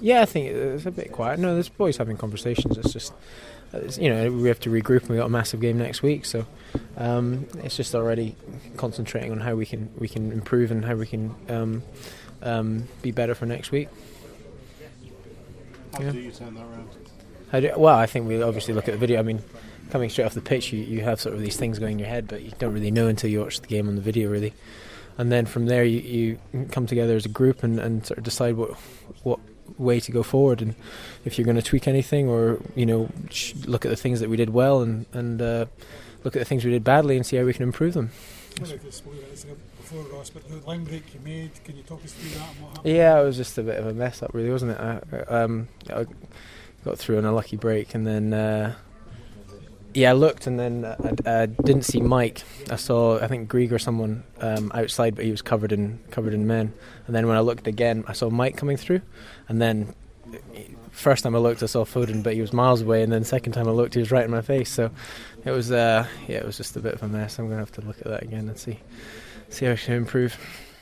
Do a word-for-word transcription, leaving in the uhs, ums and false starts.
Yeah, I think it's a bit quiet. No, there's boys having conversations. It's just, it's, you know, we have to regroup and we got a massive game next week. So um, it's just already concentrating on how we can we can improve and how we can um, um, be better for next week. How yeah. do you turn that around? How do, well, I think we obviously look at the video. I mean, coming straight off the pitch, you, you have sort of these things going in your head, but you don't really know until you watch the game on the video, really. And then from there, you, you come together as a group and, and sort of decide what what way to go forward, and if you're going to tweak anything, or you know, look at the things that we did well and and uh, look at the things we did badly and see how we can improve them. Before Ross, but the line break you made, can you talk us through that and what happened? Yeah, it was just a bit of a mess up, really, wasn't it? I, um, I got through on a lucky break, and then uh, yeah, I looked, and then I, I didn't see Mike. I saw, I think, Grieg or someone um, outside, but he was covered in covered in men. And then when I looked again, I saw Mike coming through, and then first time I looked, I saw Foden, but he was miles away, and then second time I looked, he was right in my face. So it was, uh, yeah, it was just a bit of a mess. I'm going to have to look at that again and see see how I can improve.